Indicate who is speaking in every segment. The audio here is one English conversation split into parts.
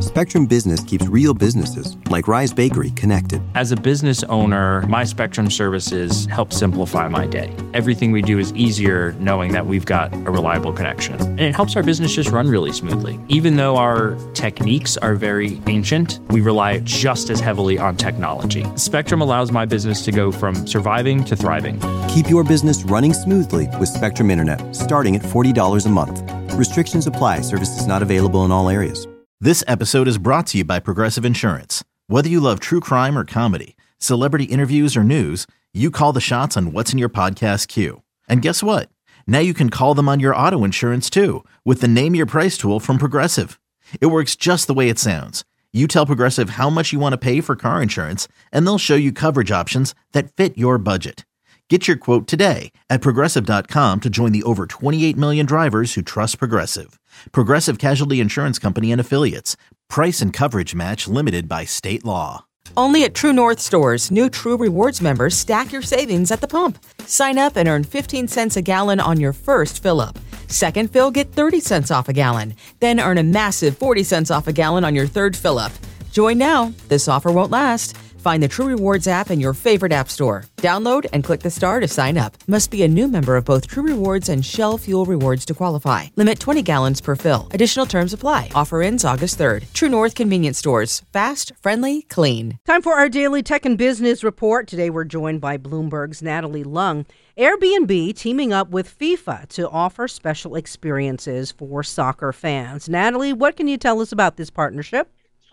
Speaker 1: Spectrum Business keeps real businesses, like Rise Bakery, connected.
Speaker 2: As a business owner, my Spectrum services help simplify my day. Everything we do is easier knowing that we've got a reliable connection. And it helps our business just run really smoothly. Even though our techniques are very ancient, we rely just as heavily on technology. Spectrum allows my business to go from surviving to thriving.
Speaker 1: Keep your business running smoothly with Spectrum Internet, starting at $40 a month. Restrictions apply. Services not available in all areas.
Speaker 3: This episode is brought to you by Progressive Insurance. Whether you love true crime or comedy, celebrity interviews or news, you call the shots on what's in your podcast queue. And guess what? Now you can call them on your auto insurance too with the Name Your Price tool from Progressive. It works just the way it sounds. You tell Progressive how much you want to pay for car insurance, and they'll show you coverage options that fit your budget. Get your quote today at Progressive.com to join the over 28 million drivers who trust Progressive. Progressive Casualty Insurance Company and Affiliates. Price and coverage match limited by state law.
Speaker 4: Only at True North stores, new True Rewards members stack your savings at the pump. Sign up and earn 15 cents a gallon on your first fill-up. Second fill, get 30 cents off a gallon. Then earn a massive 40 cents off a gallon on your third fill-up. Join now. This offer won't last. Find the True Rewards app in your favorite app store. Download and click the star to sign up. Must be a new member of both True Rewards and Shell Fuel Rewards to qualify. Limit 20 gallons per fill. Additional terms apply. Offer ends August 3rd. True North Convenience Stores. Fast, friendly, clean.
Speaker 5: Time for our daily tech and business report. Today we're joined by Bloomberg's Natalie Lung. Airbnb teaming up with FIFA to offer special experiences for soccer fans. Natalie, what can you tell us about this partnership?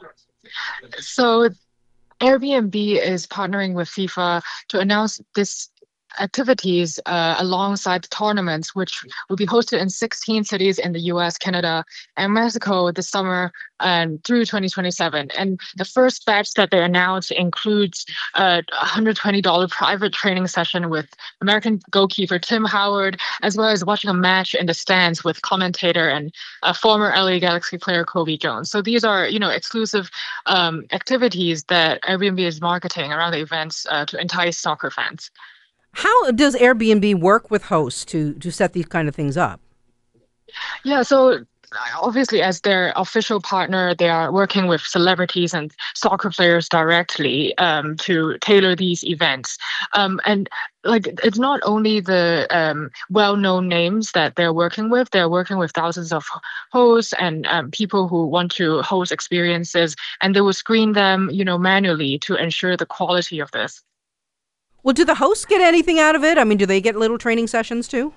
Speaker 6: So Airbnb is partnering with FIFA to announce this activities alongside tournaments, which will be hosted in 16 cities in the US, Canada, and Mexico this summer and through 2027. And the first batch that they announced includes a $120 private training session with American goalkeeper Tim Howard, as well as watching a match in the stands with commentator and former LA Galaxy player Kobe Jones. So these are, exclusive activities that Airbnb is marketing around the events to entice soccer fans.
Speaker 5: How does Airbnb work with hosts to set these kind of things up?
Speaker 6: Yeah, so obviously as their official partner, they are working with celebrities and soccer players directly to tailor these events. And it's not only the well-known names that they're working with thousands of hosts and people who want to host experiences, and they will screen them, manually to ensure the quality of this.
Speaker 5: Well, do the hosts get anything out of it? I mean, do they get little training sessions too?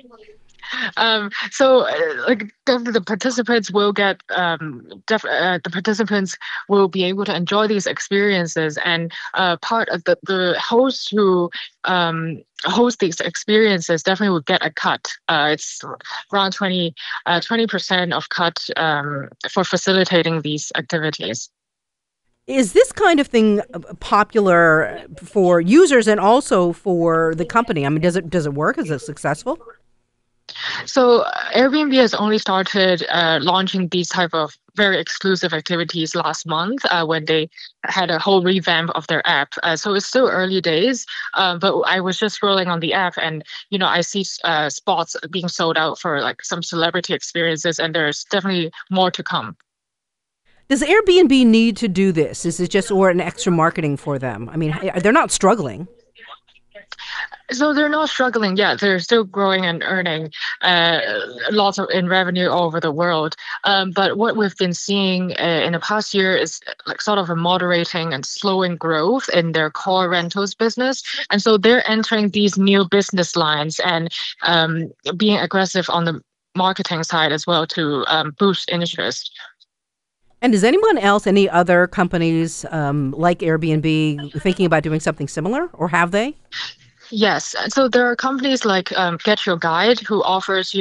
Speaker 6: Definitely the participants will get, the participants will be able to enjoy these experiences, and part of the hosts who host these experiences definitely will get a cut. It's around 20% of cut for facilitating these activities.
Speaker 5: Is this kind of thing popular for users and also for the company? I mean, does it work? Is it successful?
Speaker 6: So Airbnb has only started launching these type of very exclusive activities last month when they had a whole revamp of their app. So it's still early days, but I was just scrolling on the app and, I see spots being sold out for some celebrity experiences, and there's definitely more to come.
Speaker 5: Does Airbnb need to do this? Is it just an extra marketing for them? I mean, they're not struggling.
Speaker 6: So they're not struggling yet. They're still growing and earning lots in revenue all over the world. But what we've been seeing in the past year is sort of a moderating and slowing growth in their core rentals business. And so they're entering these new business lines and being aggressive on the marketing side as well to boost interest.
Speaker 5: And is anyone else, any other companies like Airbnb thinking about doing something similar, or have they?
Speaker 6: Yes. So there are companies like Get Your Guide who offers,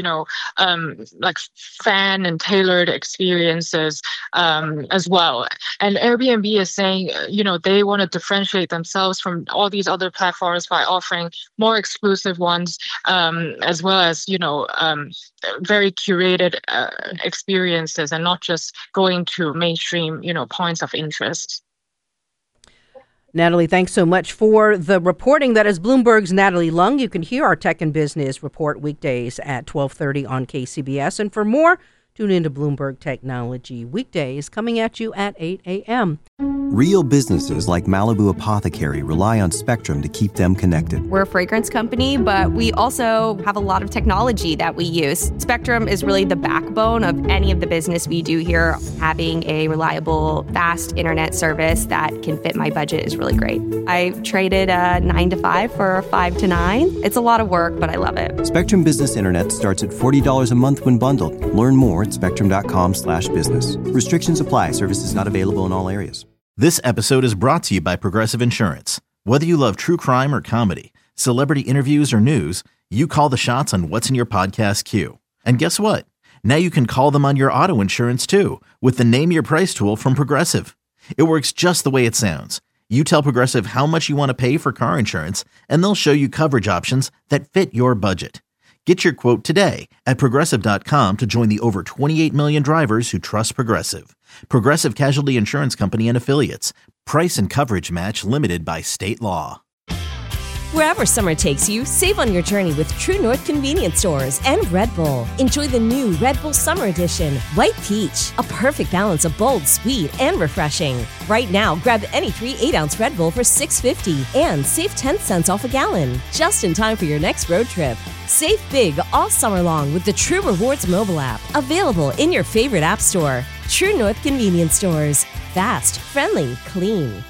Speaker 6: fan and tailored experiences as well. And Airbnb is saying, they want to differentiate themselves from all these other platforms by offering more exclusive ones, as well as, very curated experiences and not just going to mainstream, points of interest.
Speaker 5: Natalie, thanks so much for the reporting. That is Bloomberg's Natalie Lung. You can hear our Tech and Business Report weekdays at 12:30 on KCBS. And for more, Tune into Bloomberg Technology weekdays coming at you at 8 a.m.
Speaker 1: Real businesses like Malibu Apothecary rely on Spectrum to keep them connected.
Speaker 7: We're a fragrance company, but we also have a lot of technology that we use. Spectrum is really the backbone of any of the business we do here. Having a reliable, fast internet service that can fit my budget is really great. I traded a 9 to 5 for a 5 to 9. It's a lot of work, but I love it.
Speaker 1: Spectrum Business Internet starts at $40 a month when bundled. Learn more at spectrum.com/business. Restrictions apply. Services not available in all areas.
Speaker 3: This episode is brought to you by Progressive Insurance. Whether you love true crime or comedy, celebrity interviews or news, you call the shots on what's in your podcast queue. And guess what? Now you can call them on your auto insurance too with the Name Your Price tool from Progressive. It works just the way it sounds. You tell Progressive how much you want to pay for car insurance, and they'll show you coverage options that fit your budget. Get your quote today at Progressive.com to join the over 28 million drivers who trust Progressive. Progressive Casualty Insurance Company and Affiliates. Price and coverage match limited by state law.
Speaker 8: Wherever summer takes you, save on your journey with True North Convenience Stores and Red Bull. Enjoy the new Red Bull Summer Edition, White Peach, a perfect balance of bold, sweet, and refreshing. Right now, grab any 3 8-ounce Red Bull for $6.50 and save 10 cents off a gallon. Just in time for your next road trip. Save big all summer long with the True Rewards mobile app, available in your favorite app store. True North Convenience Stores. Fast, friendly, clean.